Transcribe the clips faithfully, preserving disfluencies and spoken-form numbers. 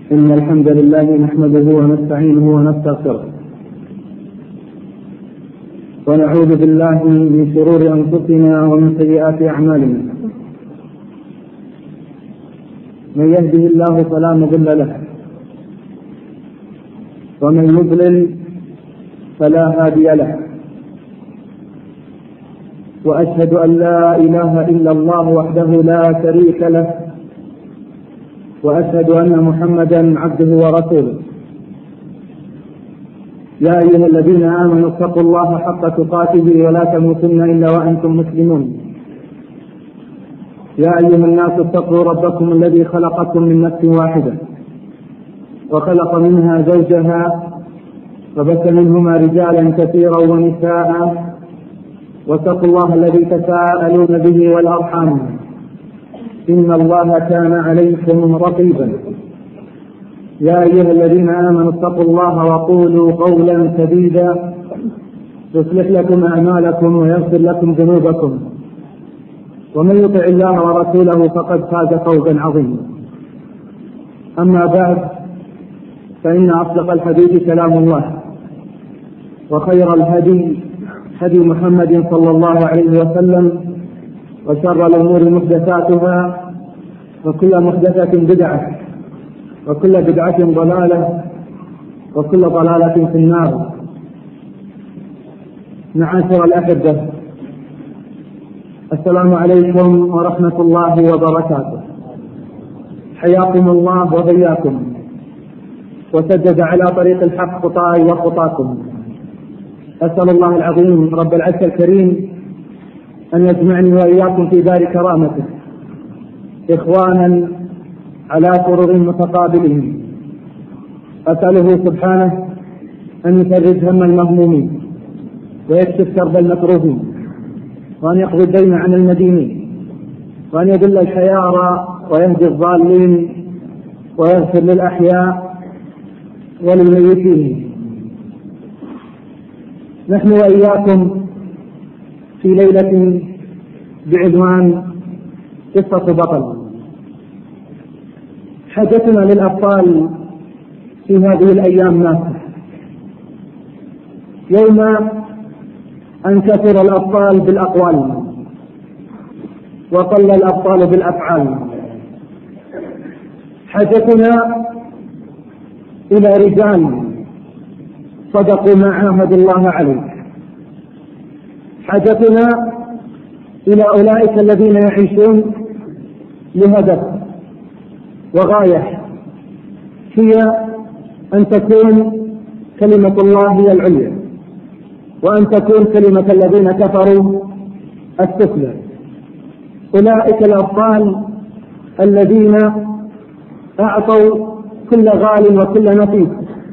إن الحمد لله نحمده ونستعينه ونستغفره ونعوذ بالله من شرور أنفسنا ومن سيئات أعمالنا. من يهده الله فلا مضل له ومن يضلل فلا هادي له، وأشهد أن لا إله إلا الله وحده لا شريك له، وأشهد أن محمدا عبده ورسوله. يا أيها الذين آمنوا اتقوا الله حق تقاته ولا تموتن إلا وأنتم مسلمون. يا أيها الناس اتقوا ربكم الذي خلقكم من نفس واحدة وخلق منها زوجها وبث منهما رجالا كثيرا ونساء، واتقوا الله الذي تساءلون به والأرحام إن الله كان عليكم رقيبا. يا أيها الذين آمنوا اتقوا الله وقولوا قولا سديدا يصلح لكم أعمالكم ويغفر لكم ذنوبكم، ومن يطع الله ورسوله فقد فاز فوزا عظيما. أما بعد، فإن أصدق الحديث كلام الله، وخير الهدي هدي محمد صلى الله عليه وسلم، وشر الأمور محدثاتها، وكل محدثة بدعة، وكل بدعة ضلالة، وكل ضلالة في النار. معاشر الأحبة، السلام عليكم ورحمة الله وبركاته. حياكم الله وبياكم، وسدد على طريق الحق خطاي وخطاكم. أسأل الله العظيم رب العرش الكريم أن يجمعني وإياكم في دار كرامته إخوانا على سرر متقابلين. أسأله سبحانه أن يفرج هم المهمومين، ويكشف كرب المكروهين، وأن يقضي الدين عن المدينين، وأن يذل الحيارى ويهدي الضالين، ويغفر للأحياء وللميتين. نحن وإياكم في ليلة بعنوان قصة بطل. حاجتنا للأبطال في هذه الأيام ماسة. يوم أن كثر الأبطال بالأقوال وقل الأبطال بالأفعال. حاجتنا إلى رجال صدقوا ما عاهدوا الله عليه. حاجتنا إلى أولئك الذين يعيشون لهدف وغاية، هي أن تكون كلمة الله هي العليا، وأن تكون كلمة الذين كفروا السفلى. أولئك الأبطال الذين أعطوا كل غال وكل نفيس،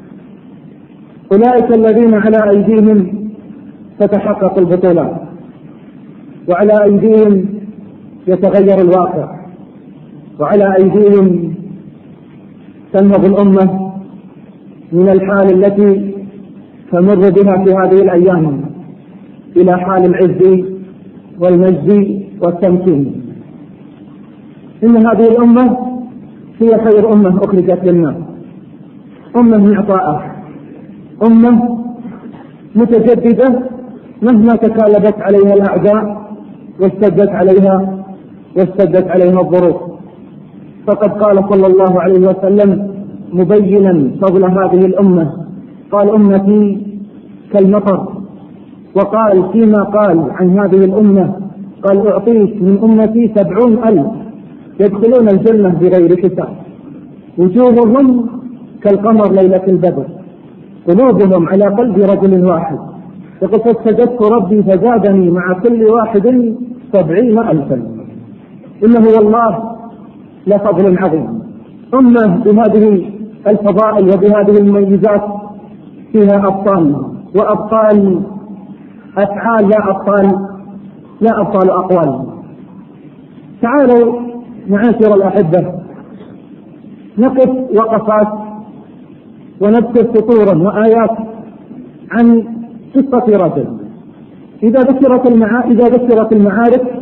أولئك الذين على أيديهم تتحقق البطولات، وعلى أيديهم يتغير الواقع، وعلى أيديهم تنهض الأمة من الحال التي تمر بها في هذه الأيام إلى حال العز والمجد والتمكين. إن هذه الأمة هي خير أمة أخرجت للناس، أمة معطاءة، أمة متجددة مهما تكالبت عليها الأعداء واشتدت عليها واشتدت عليها الظروف. فقد قال صلى الله عليه وسلم مبينا فضل هذه الأمة، قال أمتي كالمطر، وقال فيما قال عن هذه الأمة قال أعطيت من أمتي سبعون ألف يدخلون الجنة بغير حساب، وجوههم كالقمر ليلة البدر، قلوبهم على قلب رجل واحد. يقول فاستجبت ربي فزادني مع كل واحد سبعين ألفا. إنه والله لفضل عظيم. أمة بهذه الفضائل وبهذه المميزات فيها أبطال، وأبطال أفعال لا أبطال لا أبطال أقوال. تعالوا معاشر الأحبة نقف وقفات ونذكر سطورا وآيات عن قصة رجل. إذا ذكرت المعارك إذا ذكرت المعارك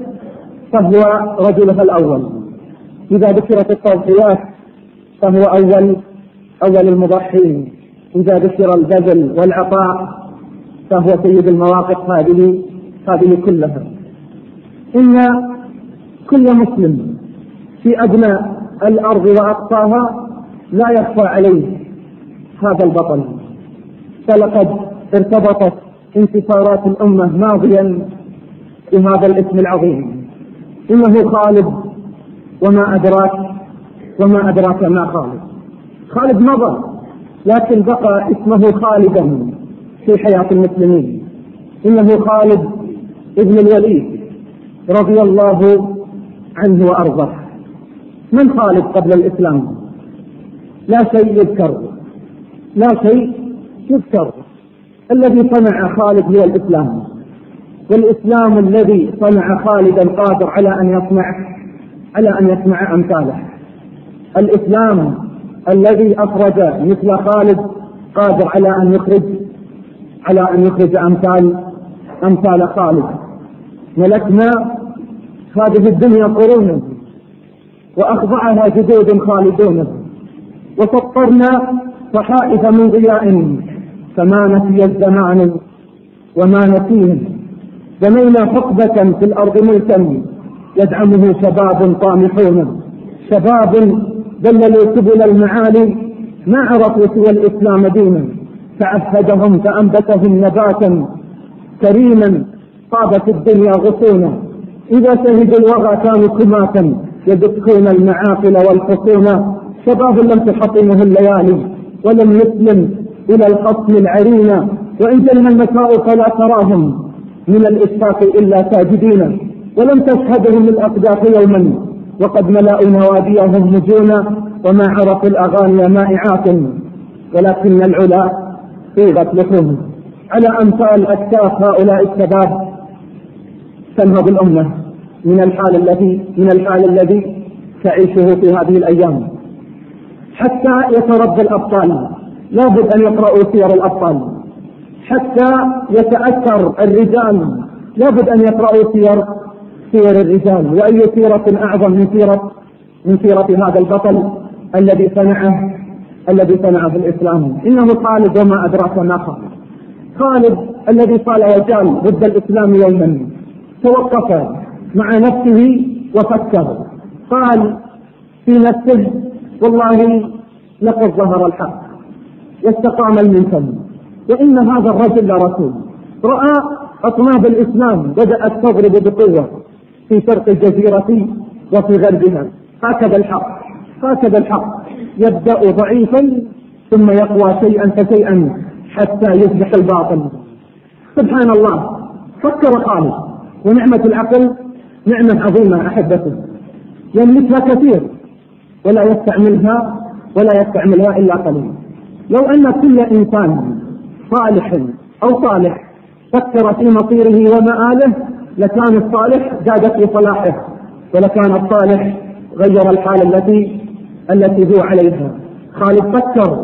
فهو رجلها الأول، إذا ذكرت التضحيات فهو أول أول المضحين إذا ذكر البذل والعطاء فهو سيد المواقف هذه هذه كلها. إن كل مسلم في أدنى الأرض وأقصاها لا يخفى عليه هذا البطل، فلقد ارتبطت انتصارات الأمة ماضيا بهذا الاسم العظيم. إنه خالد، وما أدراك وما أدراك ما خالد. خالد مضى لكن بقى اسمه خالدا في حياة المسلمين. إنه خالد ابن الوليد رضي الله عنه وأرضاه. من خالد قبل الإسلام؟ لا شيء يذكر، لا شيء يذكر. الذي صنع خالد هو الإسلام، والإسلام الذي صنع خالدا قادر على أن يصنع على أن يصنع أمثاله. الإسلام الذي أخرج مثل خالد قادر على أن يخرج على أن يخرج أمثال أمثال خالد. ملكنا هذه الدنيا قرونا وأخضعها جدود خالدون، وسطرنا صحائف من ضياء فما نسي الزمان وما نسيه. بنينا حقبة في الأرض ملكا يدعمه شباب طامحون، شباب ذللوا سبل المعالي ما عرفوا سوى الإسلام دينا، فعهدهم فأنبتهم نباتا كريما طابت الدنيا غصونا. إذا شهدوا الوغى كانوا كماتا يدكون المعاقل والحصون. شباب لم تحطمه الليالي ولم يسلم إلى الخصم العرينا، وإن جلها المساء فلا تراهم من الإشفاق إلا ساجدين. ولم تشهدهم الأقداح يوما وقد ملأوا نواديهم مجونا، وما عرفوا الأغاني مائعات ولكن العلا صيغت لحوم. على أمثال أكتاف هؤلاء الشباب تنهض الأمة من الحال الذي من الحال الذي تعيشه في هذه الأيام. حتى يتربى الأبطال لابد أن يقرأوا سير الأبطال، حتى يتأثر الرجال لابد أن يقرأوا سير سير الرجال. وأي سيرة أعظم من سيرة من سيرة هذا البطل الذي صنعه الذي صنعه في الإسلام. إنه خالد وما أدراك ما خالد. خالد الذي قال وجال ضد الإسلام يوما، توقف مع نفسه وفكر، قال في نفسه والله لقد ظهر الحق واستقام المنكر، وإن هذا الرجل لرسول. رأى أطناب الإسلام بدأت تضرب بقوة في شرق الجزيرة وفي غربها. هكذا الحق هكذا الحق يبدأ ضعيفا ثم يقوى شيئا فشيئا حتى يصبح الباطل. سبحان الله، فكر خالد، ونعمة العقل نعمة عظيمة أحبته، يملكها كثير ولا يستعملها ولا يستعملها إلا قليل. لو أن كل إنسان صالح أو صالح فكر في مصيره ومآله لكان الصالح زاد في صلاحه، ولكان الصالح غير الحال التي التي هو عليها. خالد فكر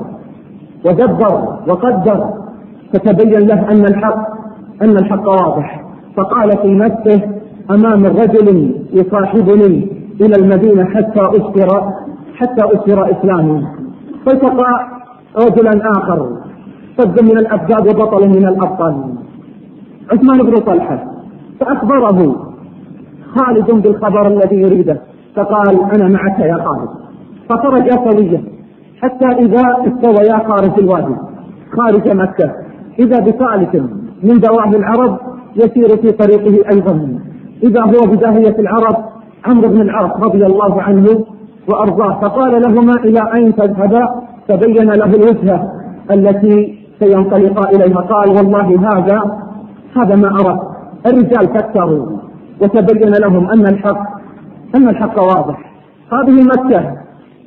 ودبر وقدر فتبين له أن الحق أن الحق واضح، فقال في نفسه أمام الرجل يصاحبني إلى المدينة حتى أسر حتى أسر إسلامي. فالتقى رجلا آخر صد من الأبداد وبطل من الأبطال، عثمان بن طلحة، فأخبره خالد بالخبر الذي يريده، فقال أنا معك يا خالد. فخرج سويا حتى إذا استويا خارج الوادي خارج مكة إذا بثالث من دواب العرب يسير في طريقه أيضا، إذا هو بداهية العرب عمرو بن العاص رضي الله عنه وأرضاه، فقال لهما إلى أين تذهبا؟ فبين له الوجهة التي سينطلقا إليها. قال والله هذا هذا ما أردت. الرجال فكروا وتبين لهم أن الحق أن الحق واضح. هذه مكة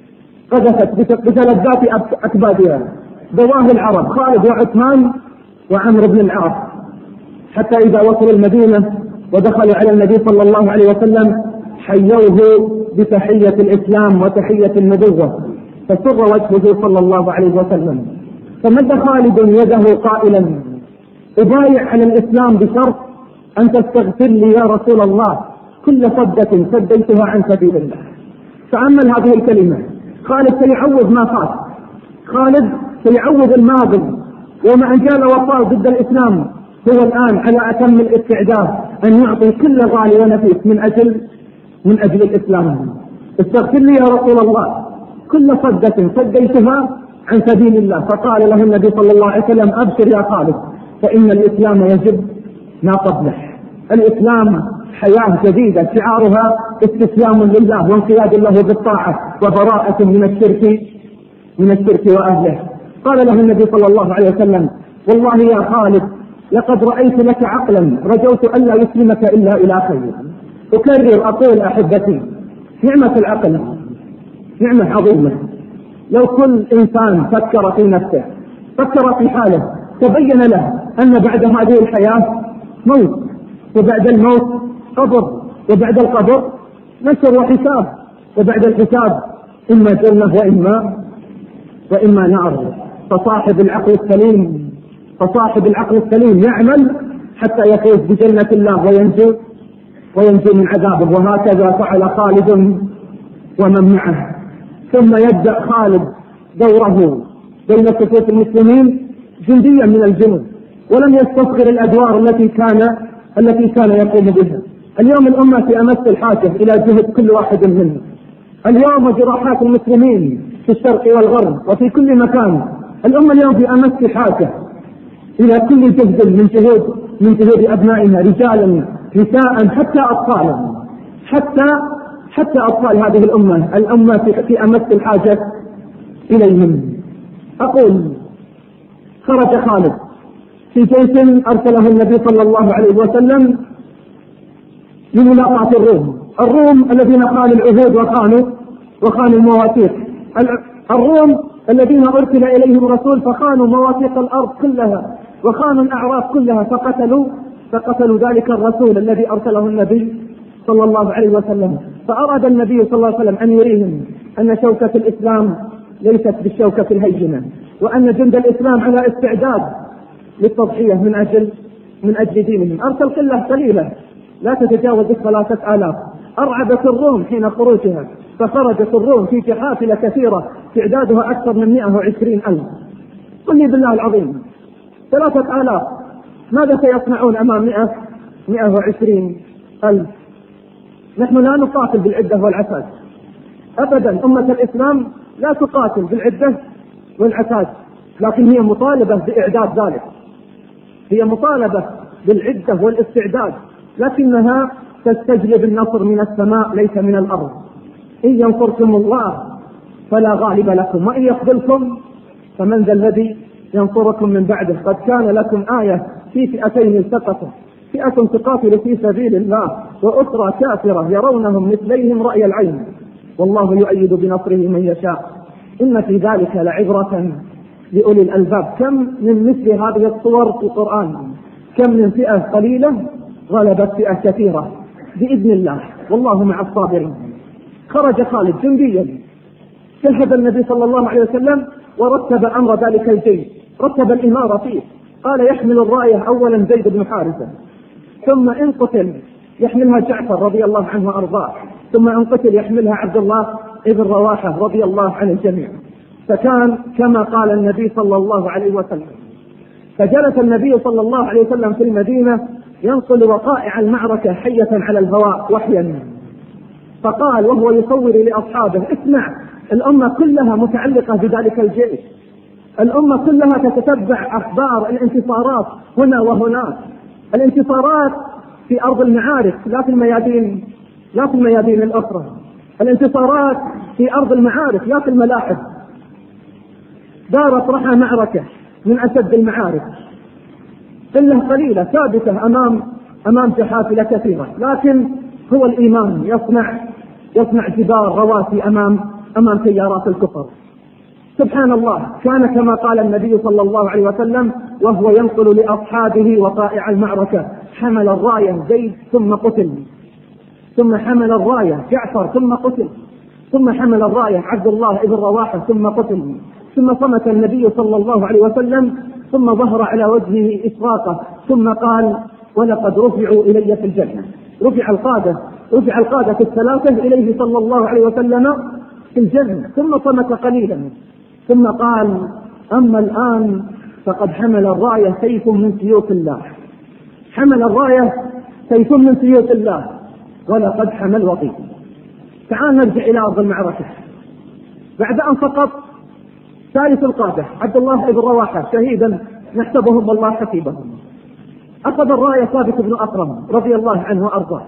قذفت بثلاث أكبادها دواه العرب خالد وعثمان وعمرو بن العاص، حتى إذا وصلوا المدينة ودخلوا على النبي صلى الله عليه وسلم حيوه بتحية الإسلام وتحية النبوة، فسر وجهه صلى الله عليه وسلم. فمد خالد يده قائلا أبايع على الإسلام بشرط أن تستغفر لي يا رسول الله كل صدة سديتها عن سبيل الله. تأمل هذه الكلمة، خالد سيعوض ما فات، خالد سيعوض الماضي يوم أن جال وطال ضد الإسلام. هو الآن على أتم الاستعداد أن يعطي كل غالي ونفيس من أجل من أجل الإسلام. استغفر لي يا رسول الله كل صدة صديتها عن سبيل الله. فقال له النبي صلى الله عليه وسلم أبشر يا خالد فإن الإسلام يجب ما قبله. الإسلام حياة جديدة شعارها استسلام لله وانقياد له بالطاعة وبراءة من الشرك من الشرك وأهله. قال له النبي صلى الله عليه وسلم والله يا خالد لقد رأيت لك عقلا رجوت ألا يسلمك إلا إلى خير. أكرر أقول أحبتي نعمة العقل نعمة عظيمة. لو كل إنسان فكر في نفسه فكر في حاله تبين له أن بعد هذه الحياة موت وبعد الموت قبر وبعد القبر نشر وحساب وبعد الحساب إما جنة وإما وإما نار. فصاحب العقل السليم فصاحب العقل السليم يعمل حتى يفوز بجنة الله وينجو وينجو من عذابه. وهكذا فعل خالد ومن معه. ثم يبدأ خالد دوره بين صفوف المسلمين جنديا من الجنود ولم يستصغر الأدوار التي كان التي كان يقوم بها. اليوم الأمة في أمس الحاجة إلى جهد كل واحد منهم. اليوم جراحات المسلمين في الشرق والغرب وفي كل مكان. الأمة اليوم في أمس حاجة إلى كل جهد من جهود من جهود أبنائها رجالا نساء حتى أطفالا حتى حتى أطفال هذه الأمة. الأمة في, في أمس الحاجة إليهم. أقول خرج خالد في جيش أرسله النبي صلى الله عليه وسلم لملاقاة الروم. الروم الذين خانوا العهود وخانوا وخانوا المواثيق. الروم الذين أرسل إليهم رسول فخانوا مواثيق الأرض كلها وخانوا الأعراف كلها فقتلوا فقتلوا ذلك الرسول الذي أرسله النبي صلى الله عليه وسلم. فأراد النبي صلى الله عليه وسلم أن يريهم أن شوكة الإسلام ليست بالشوكة الهينة وأن جند الإسلام على استعداد للتضحية من أجل من أجل دينهم. أرسل قلة قليلة لا تتجاوز ثلاثة آلاف. أرعبت الروم حين خروجها فخرجت الروم في جحافل كثيرة تعدادها أكثر من مئة وعشرين ألف. قل لي بالله العظيم ثلاثة آلاف ماذا سيصنعون أمام مئة مئة وعشرين ألف؟ نحن لا نقاتل بالعدة والعتاد أبدا. أمة الإسلام لا تقاتل بالعدة والعتاد لكن هي مطالبة بإعداد ذلك. هي مطالبة بالعدة والاستعداد لكنها تستجلب النصر من السماء ليس من الأرض. إن ينصركم الله فلا غالب لكم وإن يخذلكم فمن ذا الذي ينصركم من بعده. قد كان لكم آية في فئتين التقتا فئة تقاتل في سبيل الله وأخرى كافرة يرونهم مثليهم رأي العين والله يؤيد بنصره من يشاء إن في ذلك لعبرة لأولي الألباب. كم من مثل هذه الصور في القرآن كم من فئة قليلة غلبت فئة كثيرة بإذن الله والله مع الصابرين. خرج خالد جنديا شهد النبي صلى الله عليه وسلم ورتب أمر ذلك الجيش رتب الإمارة فيه. قال يحمل الراية أولا زيد بن حارثة ثم إن قتل يحملها جعفر رضي الله عنه وأرضاه ثم إن قتل يحملها عبد الله ابن رواحة رضي الله عن الجميع. فكان كما قال النبي صلى الله عليه وسلم. فجلس النبي صلى الله عليه وسلم في المدينة ينقل وقائع المعركة حية على الهواء وحيا. فقال وهو يصور لأصحابه اسمع الأمة كلها متعلقة بذلك الجيش. الأمة كلها تتتبع أخبار الانتصارات هنا وهناك. الانتصارات في أرض المعارك لا في الميادين لا في الميادين الأخرى. الانتصارات في أرض المعارك لا في الملاعب. دارت رحى معركة من أشد المعارك قلة قليلة ثابتة أمام أمام جحافل كثيرة لكن هو الإيمان يصنع يصنع جبال رواسي أمام أمام تيارات الكفر. سبحان الله كان كما قال النبي صلى الله عليه وسلم وهو ينقل لأصحابه وقائع المعركة حمل الراية زيد ثم قتل ثم حمل الراية جعفر ثم قتل ثم حمل الراية عبد الله ابن رواحة ثم قتل ثم صمت النبي صلى الله عليه وسلم ثم ظهر على وجهه إشراقة ثم قال ولقد رفعوا إلي في الجنة. رفع القادة رفع القادة الثلاثة إليه صلى الله عليه وسلم في الجنة. ثم صمت قليلا ثم قال: أما الآن فقد حمل الراية سيف من سيوف الله، حمل الراية سيف من سيوف الله ولقد حمل وطي. تعال نرجع إلى أرض المعركة. بعد أن سقط ثالث القادة عبد الله بن رواحة شهيدا نحسبهم الله حسيبهم، أخذ الراية ثابت بن أكرم رضي الله عنه وأرضاه،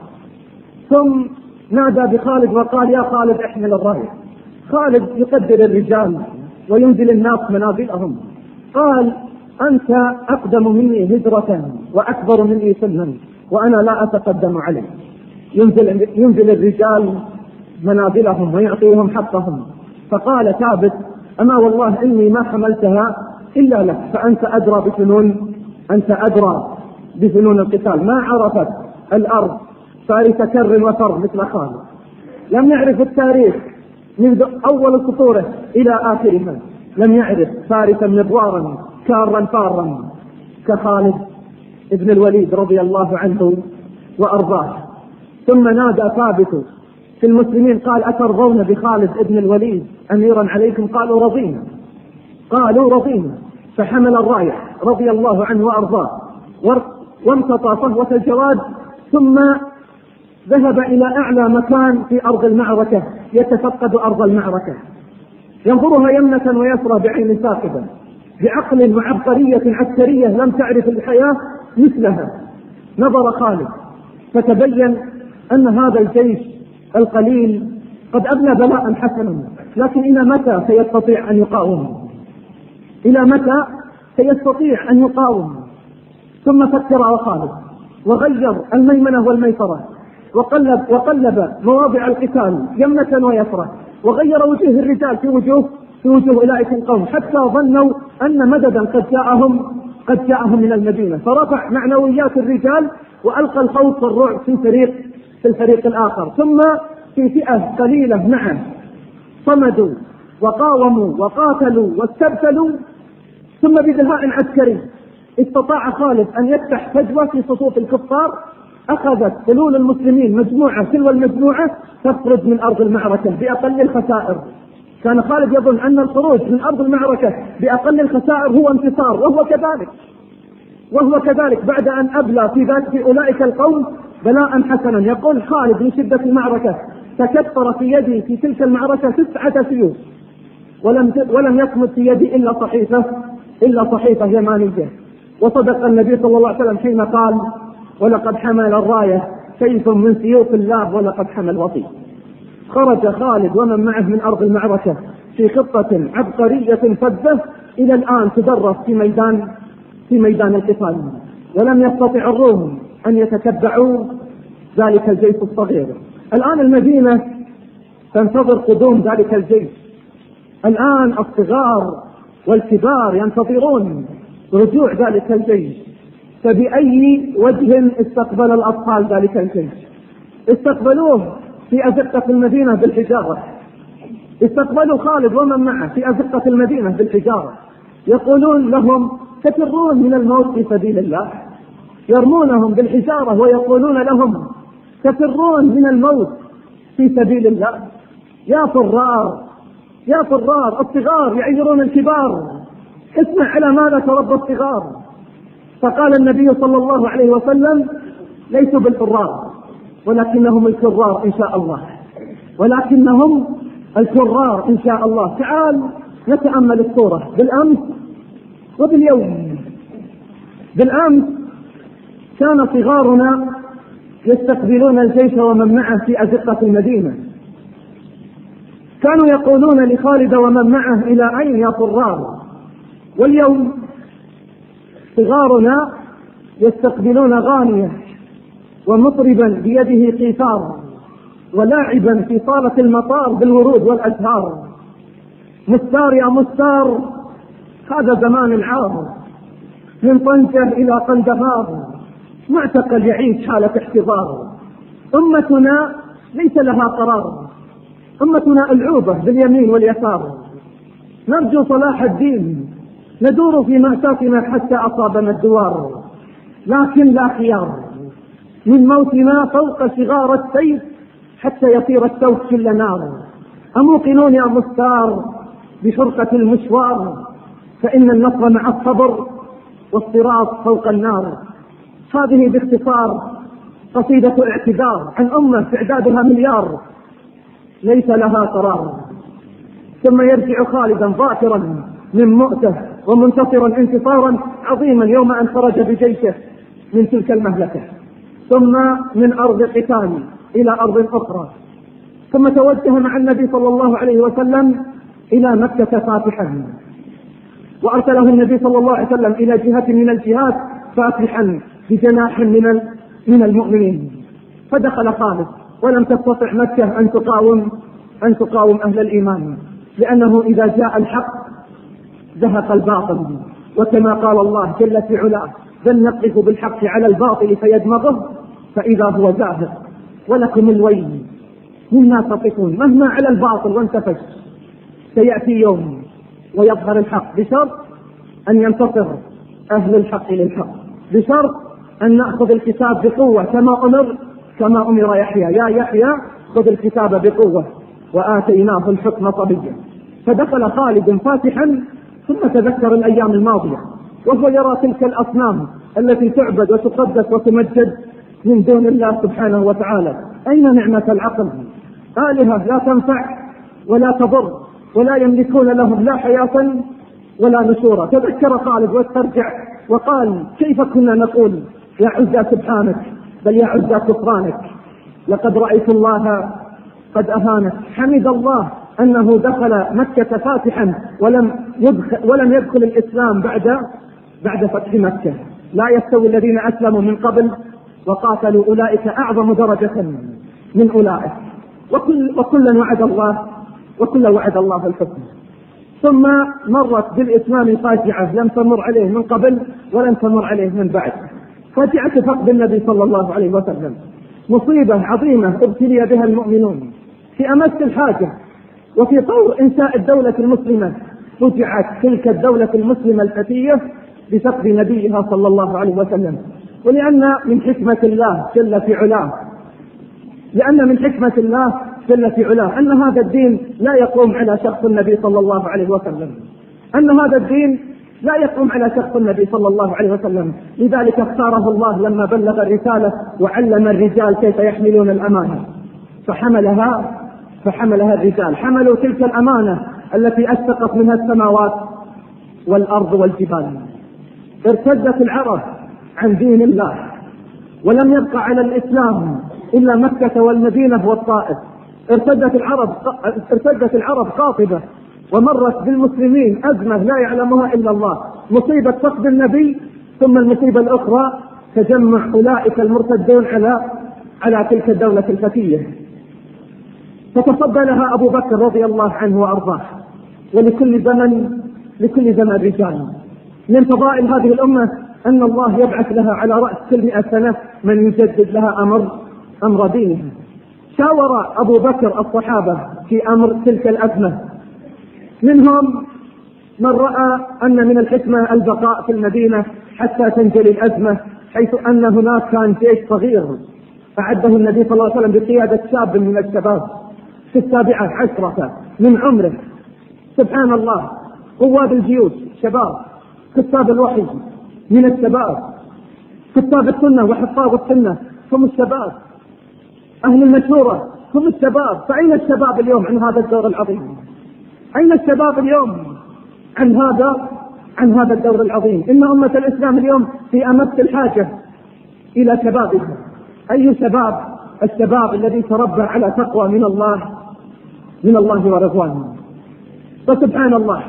ثم نادى بخالد وقال: يا خالد احمل الراية. خالد يقدر الرجال وينزل الناس منازلهم، قال: أنت أقدم مني هجرة وأكبر مني سنا وأنا لا أتقدم عليه. ينزل, ينزل الرجال منازلهم ويعطيهم حقهم. فقال ثابت: أما والله إني ما حملتها إلا لك، فأنت أدرى بفنون أنت أدرى بفنون القتال. ما عرفت الأرض فارس كر وفر مثل خالد، لم يعرف التاريخ منذ أول سطوره إلى آخرها، لم يعرف فارسا مضوارا كارا فارا كخالد ابن الوليد رضي الله عنه وأرضاه. ثم نادى ثابت في المسلمين قال: أترضون بخالد ابن الوليد أميرا عليكم؟ قالوا رضينا، قالوا رضينا. فحمل الراية رضي الله عنه وأرضاه وامتطى صهوة الجواد، ثم ذهب إلى أعلى مكان في أرض المعركة يتفقد أرض المعركة، ينظرها يمنة ويسرى بعين ثاقبة، بعقل وعبقرية عسكرية لم تعرف الحياة مثلها. نظر خالد فتبين أن هذا الجيش القليل قد أبلى بلاء حسنا، لكن إلى متى سيستطيع أن يقاوم؟ إلى متى سيستطيع أن يقاوم؟ ثم فكر خالد وغير الميمنة والميسرة وقلب, وقلب مواضع القتال يمنة ويسرى، وغير وجوه الرجال في وجوه في وجوه أولئك القوم، حتى ظنوا أن مددا قد جاءهم قد جاءهم من المدينة، فرفع معنويات الرجال وألقى الخوف والرعب في فريق في الفريق الآخر. ثم في فئة قليلة معه صمدوا وقاوموا وقاتلوا واستبتلوا، ثم بدهاء عسكري استطاع خالد أن يفتح فجوة في صفوف الكفار. أخذت فلول المسلمين مجموعة تلو المجموعة تخرج من أرض المعركة بأقل الخسائر. كان خالد يظن أن الخروج من أرض المعركة بأقل الخسائر هو انتصار، وهو كذلك وهو كذلك بعد أن أبلى في ذلك في أولئك القوم بلاء حسنا. يقول خالد من شدة المعركة: تكثر في يدي في تلك المعركة تسعة سيوف، ولم ولم يصمد في يدي إلا صحيفة إلا صحيفة يمانية. وصدق النبي صلى الله عليه وسلم حين قال: ولقد حمل الراية سيف من سيوف الله ولقد حمل وطي. خرج خالد ومن معه من أرض المعركة في خطة عبقرية فذة إلى الآن تدرس في ميدان في ميدان القتال، ولم يستطع الروم أن يتتبعوا ذلك الجيش الصغير. الآن المدينة تنتظر قدوم ذلك الجيش، الآن الصغار والكبار ينتظرون رجوع ذلك الجيش. فبأي وجه استقبل الأطفال ذلك الجيش؟ استقبلوه في أزقة المدينة بالحجارة، استقبلوا خالد ومن معه في أزقة المدينة بالحجارة، يقولون لهم: تفرون من الموت في سبيل الله. يرمونهم بالحجارة ويقولون لهم: تفرون من الموت في سبيل الله. يا فرار يا فرار، الصغار يعيرون الكبار، اسمع على ماذا تربى الصغار. فقال النبي صلى الله عليه وسلم: ليسوا بالفرار ولكنهم الكرار إن شاء الله، ولكنهم الكرار إن شاء الله. تعال نتأمل الصورة بالأمس وباليوم. بالأمس كان صغارنا يستقبلون الجيش ومن معه في أزقة المدينة، كانوا يقولون لخالد ومن معه: إلى أين يا فرار؟ واليوم صغارنا يستقبلون غانية ومطربا بيده قيثار ولاعبا في صالة المطار بالورود والأزهار. مستار يا مستار، هذا زمان العار، من طنجة إلى قندهار، معتقل يعيش حالة احتضار. أمتنا ليس لها قرار، أمتنا ألعوبة باليمين واليسار، نرجو صلاح الدين، ندور في مأساتنا حتى أصابنا الدوار، لكن لا خيار من موتنا فوق صغار السيف حتى يطير السوف كل نار. أموقنون يا مستار بشرطة المشوار، فإن النصر مع الصبر والصراط فوق النار. هذه باختصار قصيدة اعتذار عن أمة تعدادها مليار ليس لها قرار. ثم يرجع خالدا ظافرا من مؤته ومنتصرا انتصارا عظيما يوم أن خرج بجيشه من تلك المهلكة، ثم من أرض قتال إلى أرض أخرى، ثم توجه مع النبي صلى الله عليه وسلم إلى مكة فاتحا، وأرسله النبي صلى الله عليه وسلم إلى جهة من الجهات فاتحا بجناح من من المؤمنين. فدخل خالد ولم تستطع مكة أن تقاوم أن تقاوم أهل الإيمان، لأنه إذا جاء الحق زهق الباطل، وكما قال الله جل في علاه: بل نقذف بالحق على الباطل فيدمغه فإذا هو زاهق ولكم الويل مما تصفون. مهما على الباطل وانتفش سيأتي يوم ويظهر الحق، بشرط أن ينتصر أهل الحق للحق، بشرط أن نأخذ الكتاب بقوة كما أمر كما أمر يحيى: يا يحيى خذ الكتاب بقوة وآتيناه الحكم صبيا. فدخل خالد فاتحا، ثم تذكر الأيام الماضية وهو يرى تلك الأصنام التي تعبد وتقدس وتمجد من دون الله سبحانه وتعالى. أين نعمة العقل؟ آلهة لا تنفع ولا تضر ولا يملكون لهم لا حياة ولا نشورا. تذكر خالد واسترجع وقال: كيف كنا نقول يا عزى سبحانك، بل يا عزى كفرانك، لقد رأيت الله قد أهانك. حمد الله أنه دخل مكة فاتحا ولم يدخل, ولم يدخل الإسلام بعد بعد فتح مكة. لا يستوي الذين أسلموا من قبل وقاتلوا أولئك أعظم درجة من أولئك، وكل وكلا وعد الله وكل وعد الله الحسنى. ثم مرت بالإسلام فاجعة لم تمر عليه من قبل ولم تمر عليه من بعد، فاجعة فقد النبي صلى الله عليه وسلم، مصيبة عظيمة ابتلي بها المؤمنون في أمس الحاجة. وفي طور إنشاء الدولة المسلمة فجعت تلك الدولة المسلمة الفتية بفقد نبيها صلى الله عليه وسلم. ولأن من حكمة الله جل في علاه لأن من حكمة الله جل في علاه أن هذا الدين لا يقوم على شخص النبي صلى الله عليه وسلم، أن هذا الدين لا يقوم على شخص النبي صلى الله عليه وسلم. لذلك اختاره الله لما بلغ الرسالة وعلم الرجال كيف يحملون الأمانة، فحملها فحملها الرجال، حملوا تلك الأمانة التي أشتقت منها السماوات والأرض والجبال. ارتدت العرب عن دين الله ولم يبقى على الإسلام إلا مكة والمدينة والطائف. ارتدت العرب ارتدت العرب قاطبة، ومرت بالمسلمين أزمة لا يعلمها إلا الله، مصيبة فقد النبي، ثم المصيبة الأخرى تجمع أولئك المرتدون على على تلك الدولة الفتية. فتصدى لها أبو بكر رضي الله عنه وأرضاه. ولكل زمن لكل زمن رجال. من فضائل هذه الأمة أن الله يبعث لها على رأس كل مئة سنة من يجدد لها أمر أمر دينها. شاور أبو بكر الصحابة في أمر تلك الأزمة، منهم من رأى أن من الحكمة البقاء في المدينة حتى تنجلي الأزمة، حيث أن هناك كان جيش صغير أعده النبي صلى الله عليه وسلم بقيادة شاب من الشباب في السابعة عشرة من عمره. سبحان الله، قواد الجيوش شباب، كتاب الوحي من الشباب، كتاب السنة وحفاظ السنة هم الشباب، أهل المشورة هم الشباب. فأين الشباب اليوم عن هذا الدور العظيم؟ أين الشباب اليوم عن هذا عن هذا الدور العظيم؟ إن أمة الإسلام اليوم في أمس الحاجة إلى شبابها. أي شباب؟ الشباب الذي تربى على تقوى من الله من الله ورضوانه. فسبحان الله،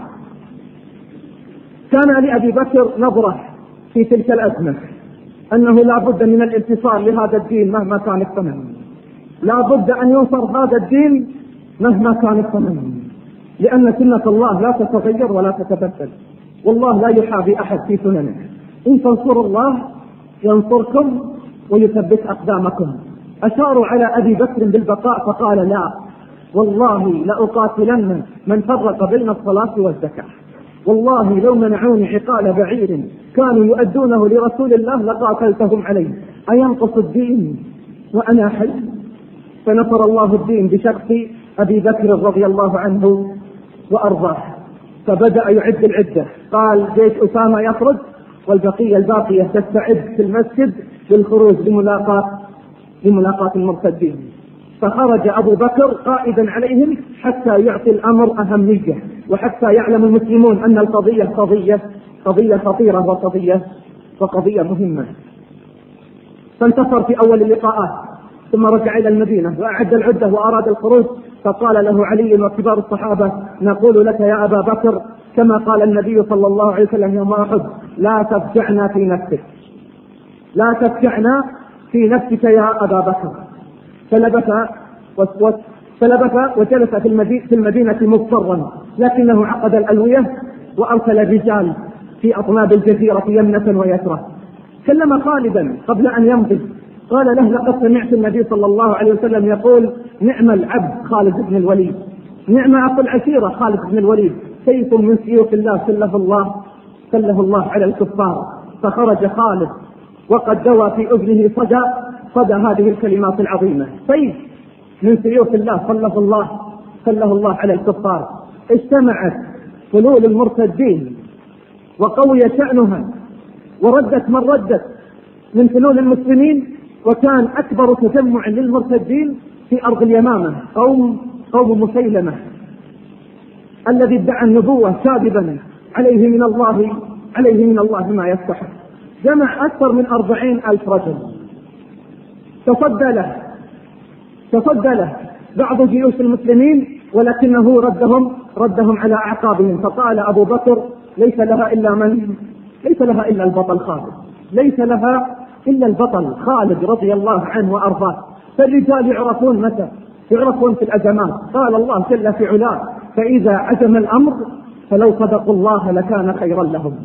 كان لأبي بكر نظرة في تلك الأزمة أنه لا بد من الانتصار لهذا الدين مهما كان الثمن، لا بد أن ينصر هذا الدين مهما كان الثمن، لأن سنة الله لا تتغير ولا تتبدل، والله لا يحابي أحد في سننه. إن تنصروا الله ينصركم ويثبت أقدامكم. أشاروا على أبي بكر بالبقاء فقال: لا والله لأقاتلن من فرق بين الصلاة والزكاة، والله لو منعوني عقال بعير كانوا يؤدونه لرسول الله لقاتلتهم عليه، أينقص الدين وأنا حي؟ فنصر الله الدين بشخص أبي بكر رضي الله عنه وأرضاه. فبدأ يعد العدة، قال جيش أسامة يخرج والبقية الباقية تستعد في المسجد للخروج لملاقاة لملاقاة المرتدين. فخرج أبو بكر قائدا عليهم حتى يعطي الأمر أهمية، وحتى يعلم المسلمون أن القضية قضية قضية خطيرة وقضية وقضية مهمة. فانتصر في أول اللقاءات، ثم رجع إلى المدينة وأعد العدة وأراد الخروج، فقال له علي وكبار الصحابة: نقول لك يا أبا بكر كما قال النبي صلى الله عليه وسلم يوم أحد: لا تفجعنا في نفسك، لا تفجعنا في نفسك يا أبا بكر. فلبث فلبث وجلس في المدينة, في المدينة مضطرا، لكنه عقد الألوية وأرسل الرجال في أطناب الجزيرة يمنة ويسرة. كلم خالدا قبل أن يمضي، قال له: لقد سمعت النبي صلى الله عليه وسلم يقول: نعم العبد خالد بن الوليد، نعم أخو العشيرة خالد بن الوليد، سيف من سيوف الله سله الله سله الله على الكفار. فخرج خالد وقد دوى في أذنه صدى صدى هذه الكلمات العظيمة: سيف من سيوف الله سله الله سله الله على الكفار. اجتمعت فلول المرتدين وقوي شأنها، وردت من ردت من فلول المسلمين، وكان أكبر تجمع للمرتدين في أرض اليمامة قوم قوم مسيلمة الذي ادعى النبوة كاذبا عليه من الله عليه من الله ما يستحق. جمع أكثر من أربعين ألف رجل. تصدى له تصدى له بعض جيوش المسلمين، ولكنه ردهم ردهم على أعقابهم. فقال أبو بكر: ليس لها إلا من ليس لها إلا البطل خالد، ليس لها إلا البطل خالد رضي الله عنه وأرضاه. فالرجال يعرفون متى يعرفون في الأزمات. قال الله جل في علاه: فإذا عزم الأمر فلو صدقوا الله لكان خيرا لهم.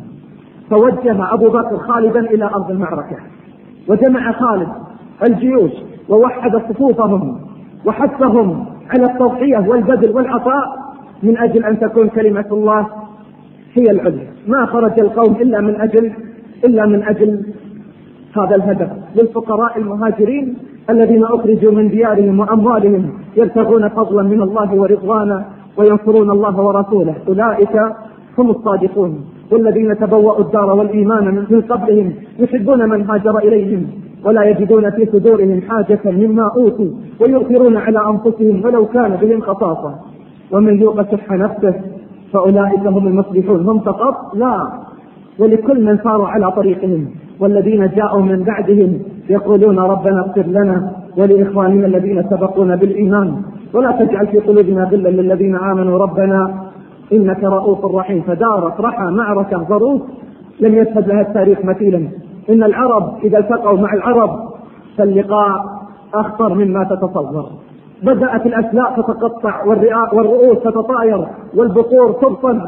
فوجه أبو بكر خالدا إلى أرض المعركة، وجمع خالد الجيوش ووحد صفوفهم وحثهم على التضحية والبذل والعطاء من أجل أن تكون كلمة الله هي العليا. ما خرج القوم إلا من أجل إلا من أجل هذا الهدف. للفقراء المهاجرين الذين أخرجوا من ديارهم وأموالهم يبتغون فضلا من الله ورضوانا وينصرون الله ورسوله، أولئك هم الصادقون. والذين تبوأوا الدار والإيمان من قبلهم يحبون من هاجر إليهم ولا يجدون في صدورهم حاجة مما أوتوا ويؤثرون على أنفسهم ولو كان بهم خصاصة ومن يوق شح نفسه فأولئك هم المفلحون. هم فقط؟ لا، ولكل من ساروا على طريقهم. والذين جاءوا من بعدهم يقولون ربنا اغفر لنا ولإخواننا الذين سبقونا بالإيمان ولا تجعل في قلوبنا غلا للذين آمنوا ربنا إنك رؤوف رحيم. فدارت رحى معركة ضروس لم يشهد لها التاريخ مثيلا. إن العرب إذا التقوا مع العرب فاللقاء أخطر مما تتصور. بدأت الأسلاء تتقطع والرؤوس تتطاير والبقور تبطل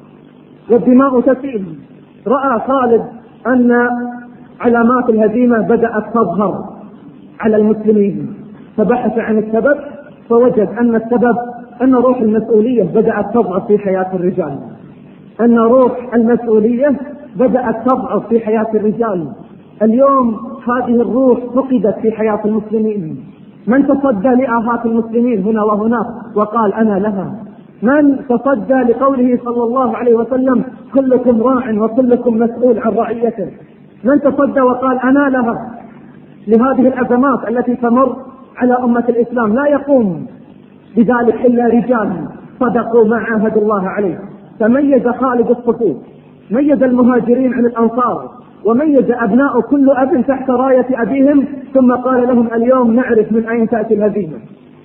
والدماء تسيل. رأى خالد أن علامات الهزيمة بدأت تظهر على المسلمين، فبحث عن السبب فوجد أن السبب أن روح المسؤولية بدأت تضعف في حياة الرجال أن روح المسؤولية بدأت تضعف في حياة الرجال. اليوم هذه الروح فقدت في حياة المسلمين. من تصدى لآهات المسلمين هنا وهناك وقال أنا لها؟ من تصدى لقوله صلى الله عليه وسلم كلكم راع وكلكم مسؤول عن رعيته؟ من تصدى وقال أنا لها لهذه الأزمات التي تمر على أمة الإسلام؟ لا يقوم بذلك إلا رجال صدقوا ما عاهدوا الله عليه. فميز خالد الصفوف، ميز المهاجرين عن الأنصار، وميز أبناء كل أب تحت راية أبيهم، ثم قال لهم اليوم نعرف من أين تأتي الهزيمة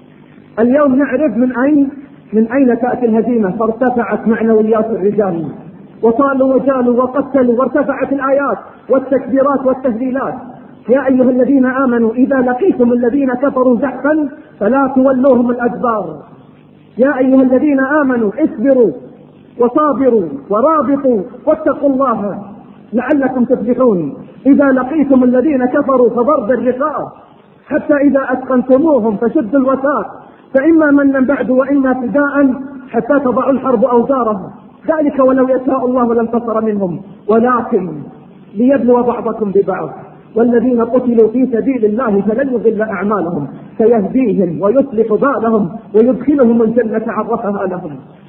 اليوم نعرف من أين من أين تأتي الهزيمة. فارتفعت معنويات الرجال وطالوا وجالوا وقتلوا، وارتفعت الآيات والتكبيرات والتهليلات. يا أيها الذين آمنوا إذا لقيتم الذين كفروا زحفا فلا تولوهم الأدبار. يا أيها الذين آمنوا اصبروا وصابروا ورابطوا واتقوا الله لعلكم تفلحون. إذا لقيتم الذين كفروا فضرب الرقاب حتى إذا أثقلتموهم فشدوا الوثاق فإما منا بعد وإما فداء حتى تضع الحرب أوزارها. ذلك ولو يشاء الله لانتصر منهم ولكن ليبلو بعضكم ببعض. والذين قتلوا في سبيل الله فلن يضل أعمالهم سيهديهم ويصلح بالهم ويدخلهم الجنة عرفها لهم.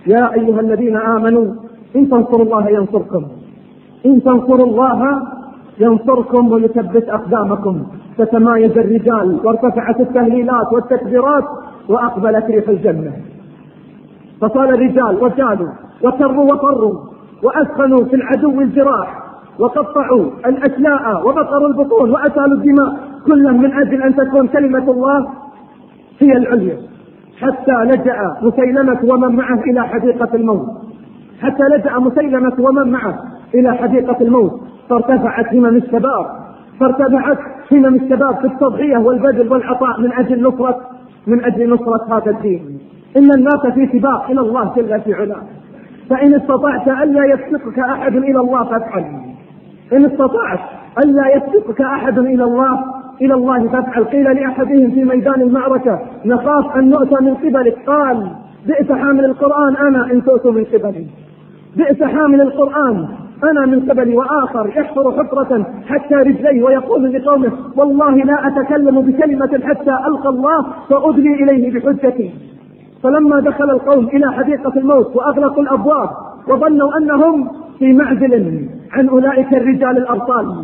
يا أيها الذين آمنوا إن تنصروا الله ينصركم، إن تنصروا الله ينصركم ويثبت أقدامكم. فتمايز الرجال وارتفعت التهليلات والتكبيرات وأقبلت ريح الجنة، فصار الرجال وجالوا وكروا وفروا وأسخنوا في العدو الجراح وقطعوا الأشلاء وبقروا البطون وأسالوا الدماء، كلهم من أجل أن تكون كلمة الله هي العليا، حتى لجأ مسيلمة ومن معه إلى حديقة الموت، حتى لجأ مسيلمة ومن معه إلى حديقة الموت. فارتفعت همم الشباب فارتفعت همم الشباب في التضحية والبذل والعطاء من أجل نصرة من أجل نصرة هذا الدين. إن الناس في سباق إلى الله جل في علاه، فإن استطعت ألا يسبقك أحد إلى الله فافعل، إن استطعت ألا يسبقك أحد إلى الله إلى الله فافعل. قيل لأحدهم في ميدان المعركة نخاف أن نؤتى من قبلك، قال بئس حامل القرآن أنا إن تؤتوا من قبلي، بئس حامل القرآن أنا من قبلي. وآخر يحفر حفرة حتى رجليه ويقول لقومه والله لا أتكلم بكلمة حتى ألقى الله فأدلي إليه بحجتي. فلما دخل القوم إلى حديقة الموت وأغلقوا الأبواب وظنوا أنهم في معزل عن أولئك الرجال الأبطال،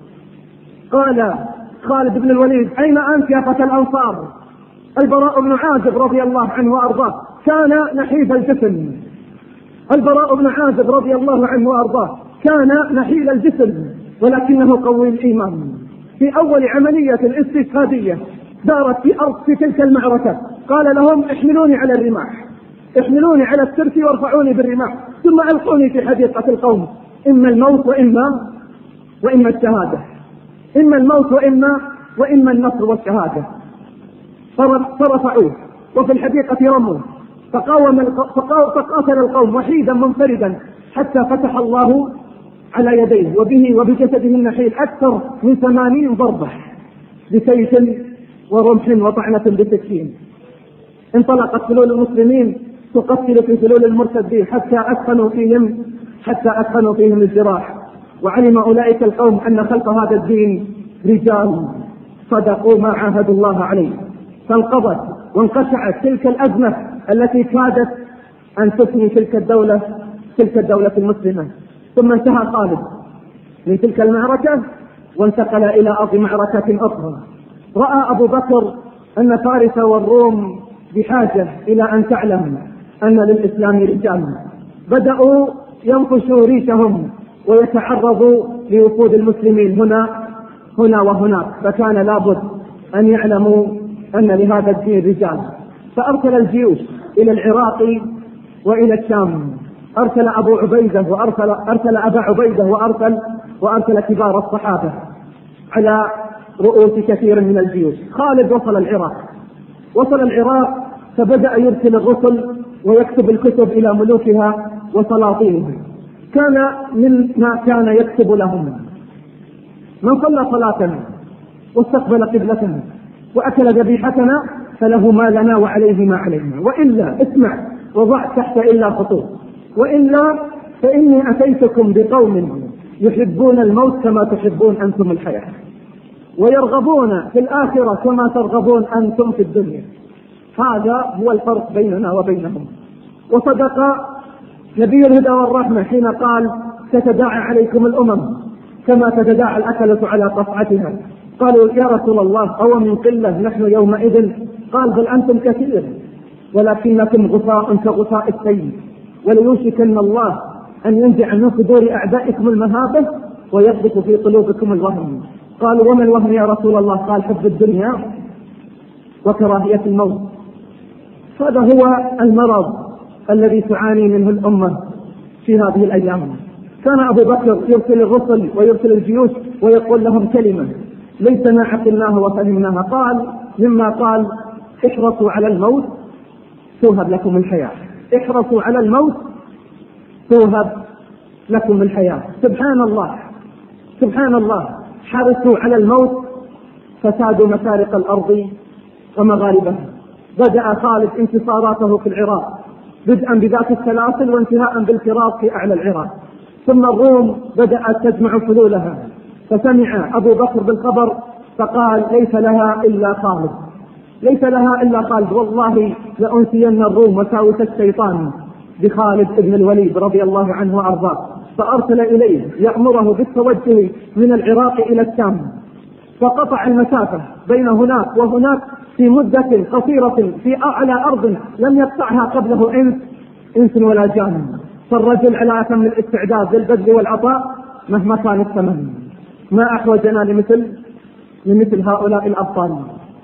قال خالد بن الوليد أين أنت يا فتى الأنصار؟ البراء بن عازب رضي الله عنه وأرضاه كان نحيف الجسم، البراء بن عازب رضي الله عنه وأرضاه كان نحيل الجسم ولكنه قوي الإيمان. في أول عملية استشهادية دارت في أرض في تلك المعركة قال لهم احملوني على الرماح، احملوني على السرس وارفعوني بالرماح ثم ألقوني في حديقة القوم، إما الموت وإما وإما الشهادة، إما الموت وإما وإما النصر والشهادة. فرفعوه وفي الحديقة رموا، فقاوم فقاتل القوم وحيدا منفردا حتى فتح الله على يديه وبه وبجسده النحيل أكثر من ثمانين ضربة بسيف ورمح وطعنة بسكين. انطلقت فلول المسلمين تقتل في فلول المرتدين حتى أثخنوا فيهم حتى أثخنوا فيهم الجراح. وعلم أولئك القوم أن خلق هذا الدين رجال صدقوا ما عاهدوا الله عليه، فانقضت وانقشعت تلك الأزمة التي كادت أن تثني تلك الدولة تلك الدولة المسلمة. ثم انتهى خالد من تلك المعركة وانتقل إلى أرض معركة أخرى. رأى أبو بكر أن فارس والروم بحاجة إلى أن تعلم أن للإسلام رجال، بدأوا ينقشوا ريشهم ويتعرضوا لوفود المسلمين هنا هنا وهناك، فكان لابد أن يعلموا أن لهذا الدين رجال. فأرسل الجيوش إلى العراق وإلى الشام، أرسل أبو عبيدة وأرسل أرسل أبا عبيدة وأرسل وأرسل كبار الصحابة على رؤوس كثير من الجيوش. خالد وصل العراق وصل العراق فبدأ يرسل الرسل ويكتب الكتب إلى ملوكها وسلاطينها. كان مما كان يكتب لهم من صلى صلاتنا واستقبل قبلتنا وأكل ذبيحتنا فله ما لنا وعليه ما علينا، وإلا اسمع وضع تحت إلا خطوط، وإلا فإني أتيتكم بقوم يحبون الموت كما تحبون أنتم الحياة، ويرغبون في الآخرة كما ترغبون أنتم في الدنيا. هذا هو الفرق بيننا وبينهم. وصدق نبي الهدى والرحمة حين قال تتداعى عليكم الأمم كما تتداعى الأكلة على قطعتها. قالوا يا رسول الله أو من قلة نحن يومئذ؟ قال بل أنتم كثير ولكنكم غثاء كغثاء السيل، وليوشكن الله أن ينزع من صدور أعدائكم المهابة ويقذف في قلوبكم الوهم. قالوا وما الوهم يا رسول الله؟ قال حب الدنيا وكراهية الموت. هذا هو المرض الذي تعاني منه الأمة في هذه الأيام. كان أبو بكر يرسل الرسل ويرسل الجيوش ويقول لهم كلمة ليس ما عقلناها وفهمناها. قال مما قال احرصوا على الموت توهب لكم الحياة، احرصوا على الموت توهب لكم الحياة. سبحان الله سبحان الله، حرصوا على الموت فسادوا مشارق الأرض ومغاربها. بدأ خالد انتصاراته في العراق بدءا بذات السلاسل وانتهاء بالفراق في أعلى العراق، ثم الروم بدأت تجمع فلولها، فسمع أبو بكر بالخبر فقال ليس لها إلا خالد، ليس لها إلا خالد، والله لأنسين الروم وساوس الشيطان بخالد بن الوليد رضي الله عنه وأرضاه، فأرسل إليه يأمره بالتوجه من العراق إلى الشام، فقطع المسافة بين هناك وهناك في مدة قصيرة في أعلى أرض لم يقطعها قبله إنس إنس ولا جان. فالرجل على أتم الاستعداد للبذل والعطاء مهما كان الثمن. ما أحوجنا لمثل لمثل هؤلاء الأبطال.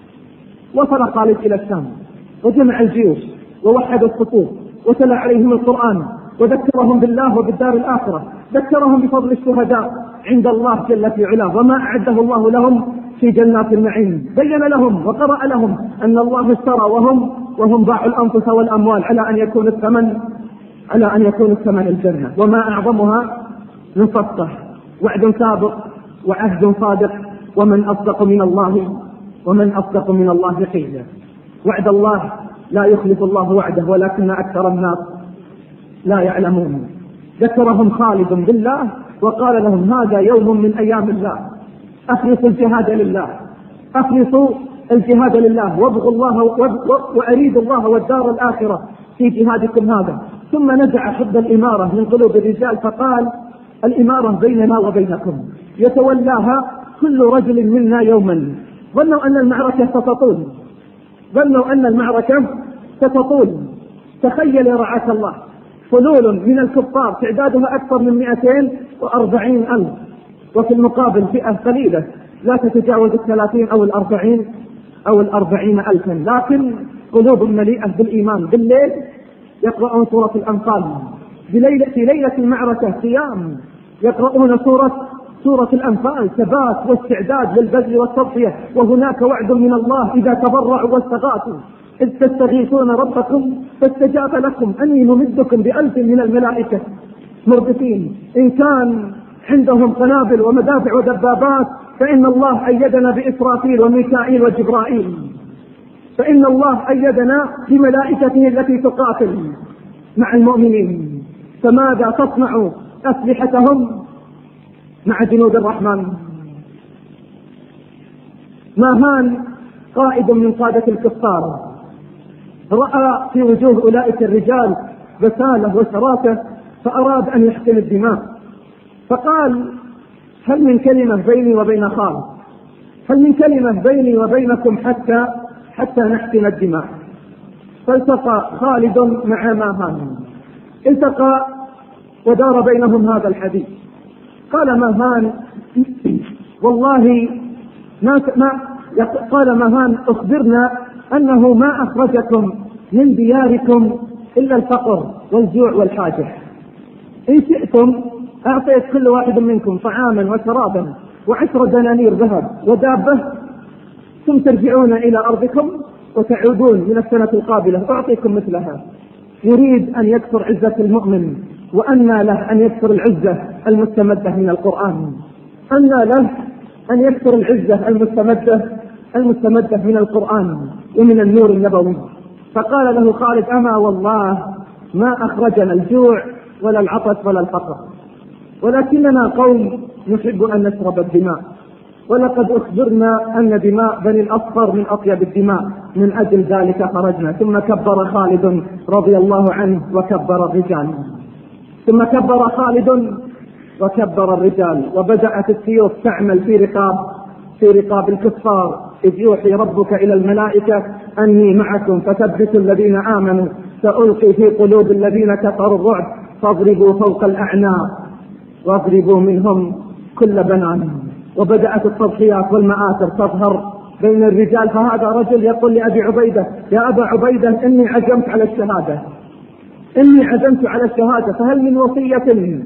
وصل خالد إلى الشام وجمع الجيوش ووحد الصفوف وتلا عليهم القرآن وذكرهم بالله وبالدار الآخرة، ذكرهم بفضل الشهداء عند الله جل في علاه وما أعده الله لهم في جنات النعيم. بين لهم وقرأ لهم أن الله اشترى وهم وهم باعوا الأنفس والأموال على أن يكون الثمن على أن يكون الثمن الجنة، وما أعظمها من صفقة، وعد سابق وعهد صادق، ومن أصدق من الله ومن أصدق من الله قيلا. وعد الله لا يخلف الله وعده ولكن أكثر الناس لا يعلمون. ذكرهم خالد بالله وقال لهم هذا يوم من أيام الله، أخلصوا الجهاد لله، أخلصوا الجهاد لله وابغوا الله وأريدوا الله والدار الآخرة في جهادكم هذا. ثم نزع حب الإمارة من قلوب الرجال فقال الإمارة بيننا وبينكم يتولاها كل رجل منا يوما. ظنوا أن المعركة ستطول ظنوا أن المعركة ستطول تخيل يا رعاك الله فلول من الكفار تعدادها أكثر من مئتين وأربعين ألف، وفي المقابل فئة قليلة لا تتجاوز الثلاثين أو الأربعين أو الأربعين ألفا، لكن قلوب مليئة بالإيمان. بالليل يقرؤون سورة الأنفال، بليلة في ليلة المعركة قيام يقرؤون سورة سورة الأنفال، ثبات واستعداد للبذل والتضحية. وهناك وعد من الله إذا تضرعوا واستغاثوا إذ تستغيثون ربكم فاستجاب لكم أني ممدكم بألف من الملائكة مردفين. إن كان عندهم قنابل ومدافع ودبابات فإن الله أيدنا بإسرافيل وميكائيل وجبرائيل، فإن الله أيدنا بملائكته التي تقاتل مع المؤمنين. فماذا تصنع أسلحتهم مع جنود الرحمن؟ ماهان قائد من قادة الكفار رأى في وجوه أولئك الرجال بسالة وشراسة فأراد أن يحقن الدماء، فقال هل من كلمة بيني وبين خالد، هل من كلمة بيني وبينكم حتى حتى نحقن الدماء؟ فالتقى خالد مع ماهان، التقى ودار بينهم هذا الحديث. قال ماهان والله ما ما قال ماهان أخبرنا أنه ما أخرجكم من دياركم إلا الفقر والجوع والحاجة. إن شئتم أعطيت كل واحد منكم طعاما وشرابا وعشر دنانير ذهب ودابة، ثم ترجعون إلى أرضكم وتعودون من السنة القابلة أعطيكم مثلها. يريد أن يكثر عزة المؤمن، وأن له أن يكثر العزة المستمدة من القرآن، أن له أن يكثر العزة المستمدة المستمدة من القرآن ومن النور النبوي. فقال له خالد أما والله ما أخرجنا الجوع ولا العطش ولا الفقر، ولكننا قوم نحب أن نشرب الدماء، ولقد أخبرنا أن دماء بني الأصفر من أطيب الدماء، من أجل ذلك خرجنا. ثم كبر خالد رضي الله عنه وكبر الرجال، ثم كبر خالد وكبر الرجال، وبدأت السيوف تعمل في رقاب في رقاب الكفار. إذ يوحي ربك إلى الملائكة أني معكم فثبتوا الذين آمنوا سألقي في قلوب الذين كفروا الرعب فاضربوا فوق الأعناق واضربوا منهم كل بنان. وبدأت التضحيات والمآثر تظهر بين الرجال. فهذا رجل يقول لأبي عبيدة يا أبا عبيدة إني عزمت على الشهادة إني عزمت على الشهادة فهل من وصية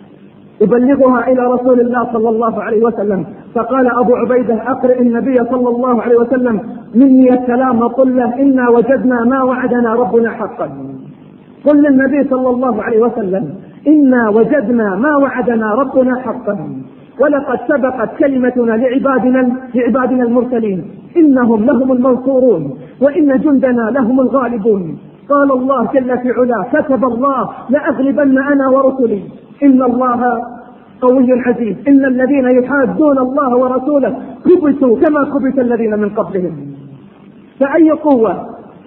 يبلغها إلى رسول الله صلى الله عليه وسلم؟ فقال أبو عبيدة أقرئ النبي صلى الله عليه وسلم مني السلام وقل له إنا وجدنا ما وعدنا ربنا حقا. قل للنبي صلى الله عليه وسلم إنا وجدنا ما وعدنا ربنا حقا، ولقد سبقت كلمتنا لعبادنا لعبادنا المرسلين إنهم لهم المنصورون وإن جندنا لهم الغالبون. قال الله جل في علاه كتب الله لأغلبن أنا ورسلي إن الله قوي عزيز. إن الذين يحادون الله ورسوله كبتوا كما كبت الذين من قبلهم. فأي قوة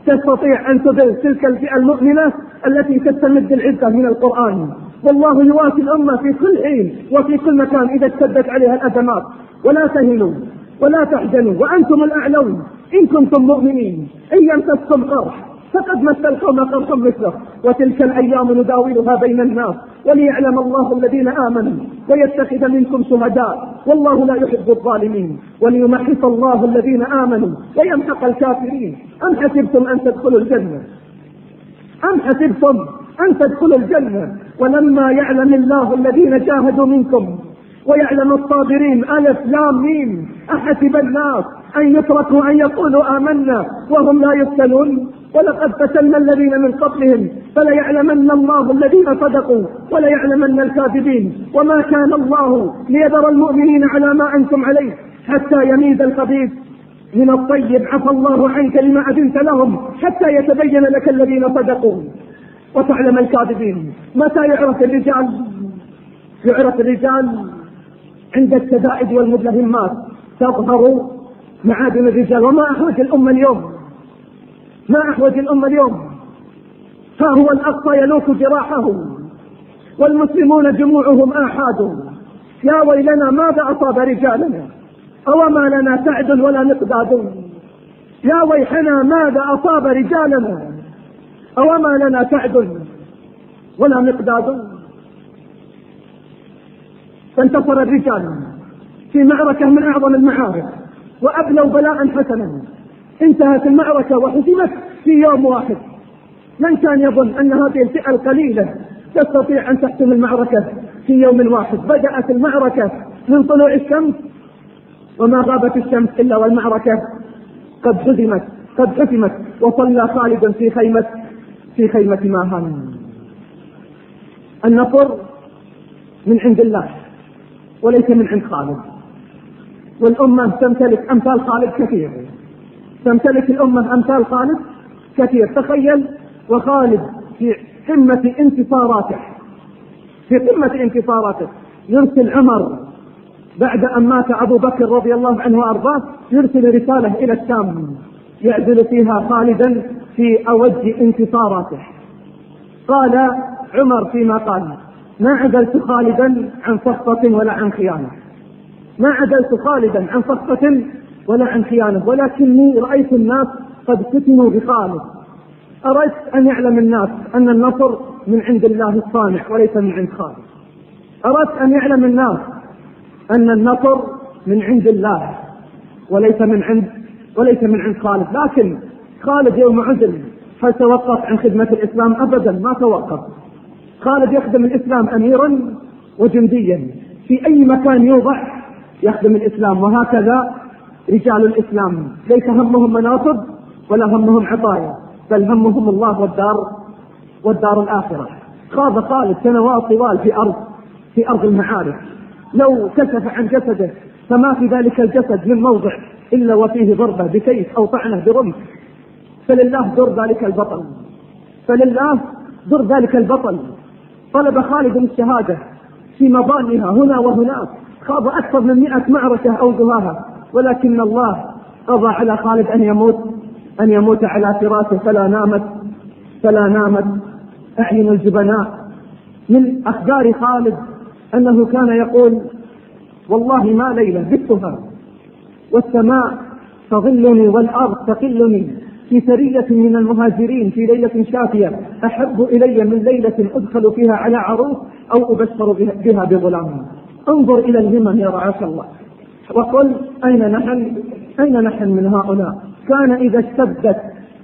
تستطيع أن تضل تلك الفئة المؤمنة التي تستمد العزة من القرآن. والله يواسي الأمة في كل حين وفي كل مكان إذا اشتدت عليها الأزمات. ولا تهنوا ولا تحزنوا وأنتم الأعلون إن كنتم مؤمنين. إن يمسسكم قرح فقد مس القوم قرح مثله وتلك الأيام نداولها بين الناس وليعلم الله الذين آمنوا ويتخذ منكم شهداء والله لا يحب الظالمين وليمحص الله الذين آمنوا ويمحق الكافرين. أم حسبتم أن تدخلوا الجنة أم حسبتم أن تدخلوا الجنة ولما يعلم الله الذين جاهدوا منكم ويعلم الصابرين. ألف لام ميم. أحسب الناس أن يتركوا أن يقولوا آمنا وهم لا يفتنون ولقد فتنا الذين من قبلهم فليعلمن الله الذين صدقوا وليعلمن الكاذبين. وما كان الله ليذر المؤمنين على ما أنتم عليه حتى يميز الخبيث من الطيب. عفى الله عنك لما أذنت لهم حتى يتبين لك الذين صدقوا وتعلم الكاذبين. متى يعرف الرجال؟ يعرف الرجال عند الشدائد والمدلهمات تظهر معادن الرجال. وما أحوج الأمة اليوم ما أحوج الأمة اليوم ها هو الأقصى يلوك جراحه والمسلمون جموعهم آحاد. يا ويلنا ماذا أصاب رجالنا أوما لنا سعد ولا مقداد. يا ويحنا ماذا أصاب رجالنا أوما لنا سعد ولا مقداد. فانتصر الرجال في معركة من أعظم المعارك وأبلوا بلاء حسنا. انتهت المعركة وحسمت في يوم واحد. من كان يظن أن هذه الفئة القليلة تستطيع أن تحسم المعركة في يوم واحد؟ بدأت المعركة من طلوع الشمس وما غابت الشمس إلا والمعركة قد حسمت قد حسمت وصلى خالد في خيمة في خيمة ماهان. النصر من عند الله وليس من عند خالد. والأمة تمتلك أمثال خالد كثير تمتلك الأمة أمثال خالد كثير. تخيل وخالد في قمة انتصاراته في قمة انتصاراته يرسل عمر بعد أن مات أبو بكر رضي الله عنه وأرضاه يرسل رسالة إلى الشام يعزل فيها خالدا في أوج انتصاراته. قال عمر فيما قال: ما عزلت خالدا عن صفقة ولا عن خيانة ما عزلت خالدا عن صفقة ولا عن خيانة ولكني رأيت الناس قد فتنوا بخالد. أردت أن يعلم الناس أن النصر من عند الله الصانع وليس من عند خالد. أردت أن يعلم الناس أن النصر من عند الله وليس من عند وليس من عند خالد. لكن خالد يوم عزل هل توقف عن خدمة الإسلام؟ أبدا ما توقف. خالد يخدم الإسلام أميرا وجنديا في أي مكان يوضع يخدم الإسلام. وهكذا رجال الإسلام ليس همهم مناصب ولا همهم عطايا بل همهم الله والدار والدار الآخرة. خاض خالد سنوات طوال في أرض في أرض المعارك. لو كشف عن جسده فما في ذلك الجسد من موضع إلا وفيه ضربة بسيف أو طعنة برمح. فلله در ذلك البطل فلله در ذلك البطل طلب خالد الشهادة في مضانها هنا وهناك. خاض أكثر من مئة معركة أو دهاها ولكن الله قضى على خالد أن يموت أن يموت على فراشه. فلا نامت فلا نامت أعين الجبناء. من أخبار خالد أنه كان يقول: والله ما ليلة بتها والسماء تظلني والأرض تقلني في سرية من المهاجرين في ليلة شافية أحب إلي من ليلة أدخل فيها على عروس أو أبشر بها بغلام. انظر إلى الهمم يا رعاك الله وقل أين نحن أين نحن من هؤلاء؟ كان إذا اشتدت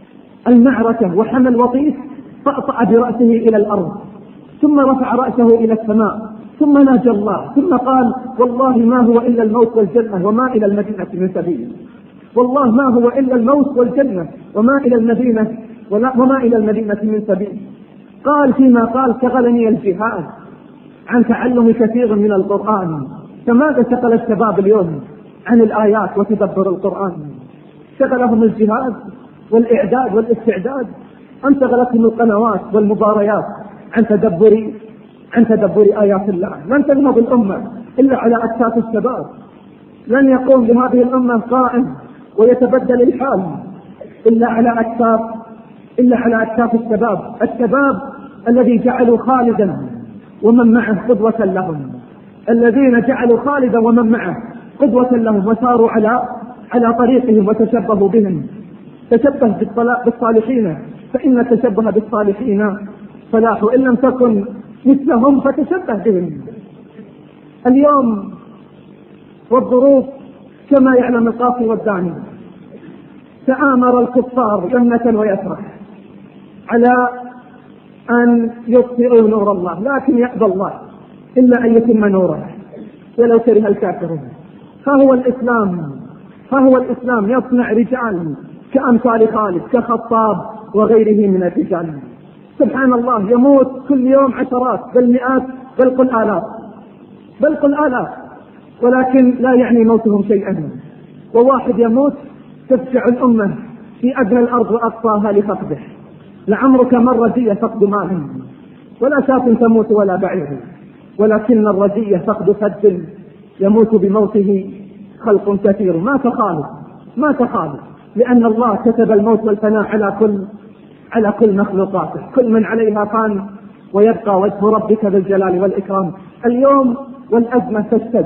المعركة وحمى الوطيس فأطأ برأسه إلى الأرض ثم رفع رأسه إلى السماء ثم ناجى الله ثم قال: والله ما هو إلا الموت والجنة وما إلى المدينة من سبيل. والله ما هو إلا الموت والجنة وما إلى المدينة وما إلى المدينة من سبيل. قال فيما قال: شغلني الجهاد عن تعلم كثير من القرآن. فماذا شغل الشباب اليوم عن الآيات وتدبر القرآن؟ شغلهم الجهاد والإعداد والاستعداد أم شغلتهم القنوات والمباريات عن تدبر عن تدبر آيات الله؟ لن تنهض الأمة إلا على أكتاف الشباب. لن يقوم لهذه الأمة قائم ويتبدل الحال إلا على أكتاف إلا على أكتاف الشباب، الشباب الذي جعلوا خالدا ومن معه قدوة لهم، الذين جعلوا خالدا ومن معه قدوة لهم وساروا على على طريقهم وتشبهوا بهم. تشبه بالصالحين فإن التشبه بالصالحين فلاح، إن لم تكن مثلهم فتشبه بهم. اليوم والظروف كما يعلم القاصي والداني، تآمر الكفار يمنة ويسرة على أن يطفئوا نور الله، لكن يأبى الله إلا أن يتم نوره ولو كره الكافرون. فهو الإسلام فهو الإسلام يصنع رجال كأمثال خالد كخطاب وغيره من الرجال. سبحان الله، يموت كل يوم عشرات بل مئات بل قل آلاف بل قل آلاف ولكن لا يعني موتهم شيئا. وواحد يموت تفجع الأمة في أدنى الأرض وأقصاها لفقده. لعمرك ما الرزية فقد مال، ولا شاة تموت ولا بعير، ولكن الرزية فقد فد يموت بموته خلق كثير. ما تخالف ما تخالف لأن الله كتب الموت والفناء على كل على كل مخلوقاته. كل من عليها فان ويبقى وجه ربك بالجلال والإكرام. اليوم والأزمة تشتد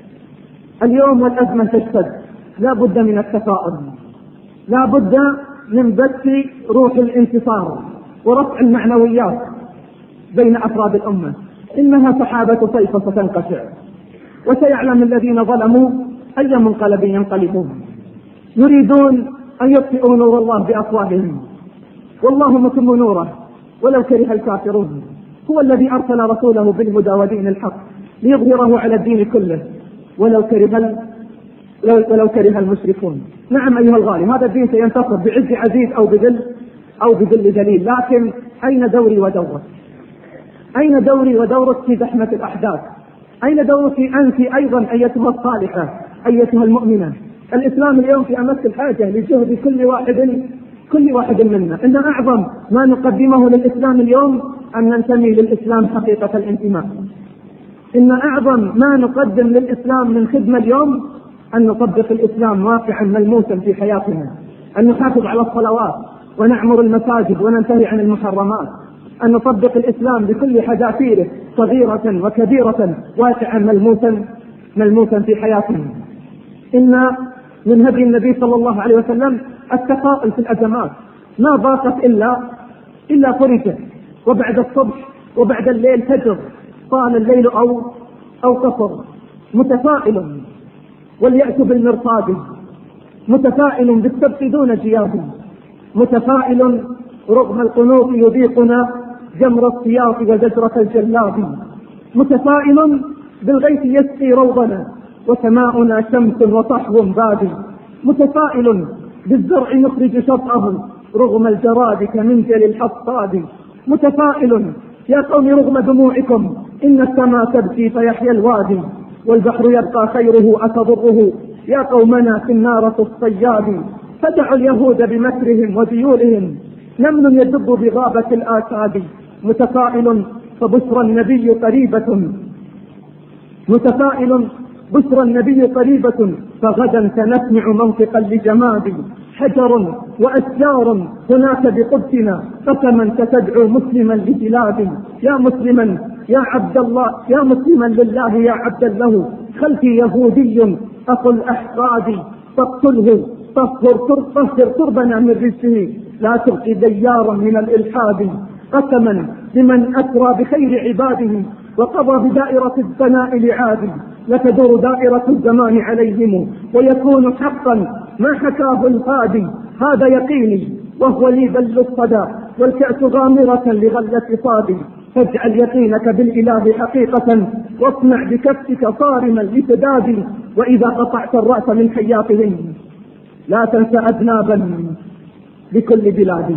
اليوم والأزمة تشتد لا بد من التفاؤل، لا بد من بث روح الانتصار ورفع المعنويات بين أفراد الأمة. إنها سحابة صيف ستنقشع، وسيعلم الذين ظلموا أي منقلب ينقلبون. يريدون أن يطفئوا نور الله بأفواههم، والله متم نوره ولو كره الكافرون. هو الذي أرسل رسوله بالهدى ودين الحق ليظهره على الدين كله ولو كره ولو كره المشركون. نعم أيها الغالي، هذا الدين سينتصر بعز عزيز أو بذل أو بذل ذليل، لكن أين دوري ودورك؟ أين دوري ودورك في زحمة الأحداث؟ أين دورك أنت أيضا أيتها الصالحة أيتها المؤمنة؟ الإسلام اليوم في أمس الحاجة لجهد كل واحد كل واحد منا. إن أعظم ما نقدمه للإسلام اليوم أن ننتمي للإسلام حقيقة الانتماء. إن أعظم ما نقدم للإسلام من خدمة اليوم أن نطبق الإسلام واقعا ملموسا في حياتنا، أن نحافظ على الصلوات ونعمر المساجد وننتهي عن المحرمات، أن نطبق الإسلام بكل حذافيره صغيرة وكبيرة واقعا ملموسا ملموسا في حياتنا. إن من هدي النبي صلى الله عليه وسلم التفاؤل في الأزمات، ما ضاقت إلا إلا فرجت، وبعد الصبح وبعد الليل فجر، طال الليل أو أو قصر. متفائل واليأس بالمرصاد، متفائل بالسبت دون جياد، متفائل رغم القنوط يذيقنا جمر السياط وزجرة الجلاد، متفائل بالغيث يسقي روضنا وسماؤنا شمس وصحو بادي، متفائل بالزرع يخرج شطأه رغم الجراد كمنجل الحصاد، متفائل يا قوم رغم دموعكم إن السماء تبكي فيحيى الوادي، والبحر يبقى خيره أتضره يا قومنا في النار الصياد، فدعوا اليهود بمكرهم وديولهم نمل يدب بغابة الآساد، متفائل فبشرى النبي قريبة متفائل بشرى النبي قريبة فغدا سنسمع منطقا لجماد، حجر وأشجار هناك بقدسنا قسما ستدعو مسلما لبلاد، يا مسلما يا عبد الله يا مسلما لله يا عبدا له، خلفي يهودي أخو الأحقاد فاقتله طهر طهر تربنا من رجله لا تبقي ديارا من الإلحاد، قسما لمن أسرى بخير عباده وقضى بدائرة الثناء لعاد، لتدور دائرة الزمان عليهم ويكون حقا ما حكاه الهادي، هذا يقيني وهو لي بل الصدى والكأس غامرة لغلة صادي، فاجعل يقينك بالإله حقيقة واصنع بكفك صارما لسداد، وإذا قطعت الرأس من حياتهم لا تنسى أذنابا بكل بلاد.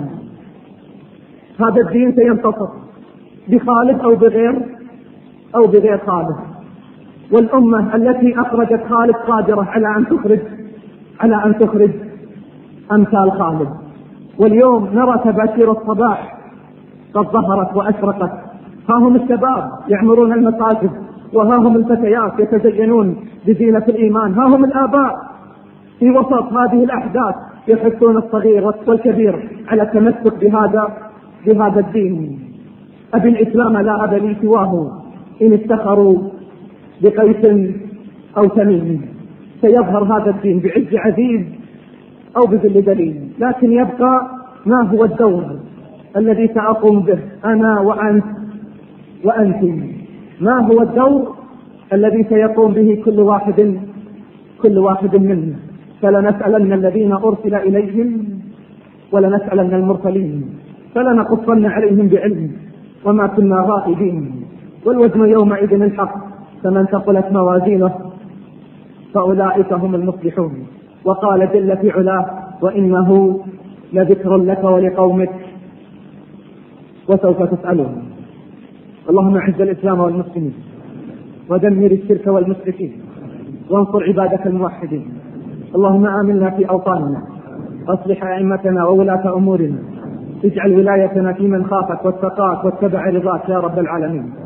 هذا الدين سينتصر بخالد أو بغير أو بغير خالد، والأمة التي أخرجت خالد قادرة على أن تخرج على أن تخرج أمثال خالد. واليوم نرى تباشير الصباح قد ظهرت وأشرقت، ها هم الشباب يعمرون المساجد، وها هم الفتيات يتزينون بزينة الإيمان، ها هم الآباء في وسط هذه الأحداث يحثون الصغير والكبير على التمسك بهذا بهذا الدين. أبي الإسلام لا أب لي سواه إن افتخروا بقيس أو تميم. سيظهر هذا الدين بعز عزيز أو بذل دليل، لكن يبقى ما هو الدور الذي سأقوم به أنا وأنت وأنت. ما هو الدور الذي سيقوم به كل واحد كل واحد منا؟ فلنسألن الذين أرسل إليهم ولنسألن المرسلين فلنقصن عليهم بعلم وما كنا غائبين. والوزن يومئذ الحق، فمن ثقلت موازينه فأولئك هم المفلحون. وقال جل في علاه: وإنه لذكر لك ولقومك وسوف تسألون. اللهم أعز الإسلام والمسلمين ودمر الشرك والمشركين وانصر عبادك الموحدين. اللهم آمنا في أوطاننا، أصلح أئمتنا وولاة أمورنا، اجعل ولايتنا في من خافك واتقاك واتبع رضاك يا رب العالمين.